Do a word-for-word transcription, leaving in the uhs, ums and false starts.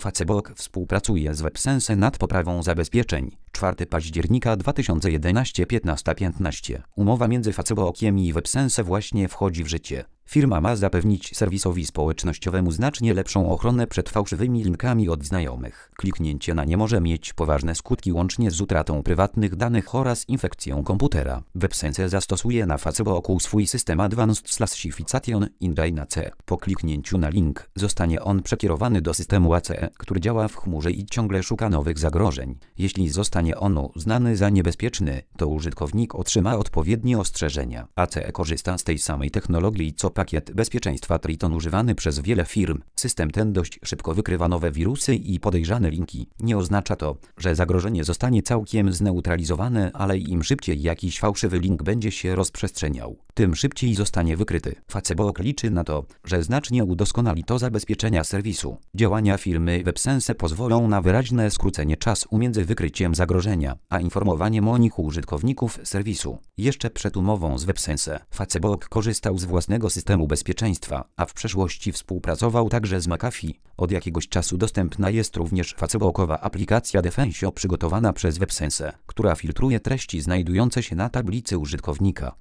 Facebook współpracuje z WebSense nad poprawą zabezpieczeń. czwartego października dwa tysiące jedenastego piętnasta piętnaście. Umowa między Facebookiem i WebSense właśnie wchodzi w życie. Firma ma zapewnić serwisowi społecznościowemu znacznie lepszą ochronę przed fałszywymi linkami od znajomych. Kliknięcie na nie może mieć poważne skutki łącznie z utratą prywatnych danych oraz infekcją komputera. WebSense zastosuje na Facebooku swój system Advanced Classification Engine A C. Po kliknięciu na link zostanie on przekierowany do systemu A C, który działa w chmurze i ciągle szuka nowych zagrożeń. Jeśli zostanie on uznany za niebezpieczny, to użytkownik otrzyma odpowiednie ostrzeżenia. A C korzysta z tej samej technologii co pakiet bezpieczeństwa Triton używany przez wiele firm. System ten dość szybko wykrywa nowe wirusy i podejrzane linki. Nie oznacza to, że zagrożenie zostanie całkiem zneutralizowane, ale im szybciej jakiś fałszywy link będzie się rozprzestrzeniał, tym szybciej zostanie wykryty. Facebook liczy na to, że znacznie udoskonali to zabezpieczenia serwisu. Działania firmy WebSense pozwolą na wyraźne skrócenie czasu między wykryciem zagrożenia, a informowaniem o nich użytkowników serwisu. Jeszcze przed umową z WebSense, Facebook korzystał z własnego systemu bezpieczeństwa, a w przeszłości współpracował także z McAfee. Od jakiegoś czasu dostępna jest również Facebookowa aplikacja Defensio przygotowana przez WebSense, która filtruje treści znajdujące się na tablicy użytkownika.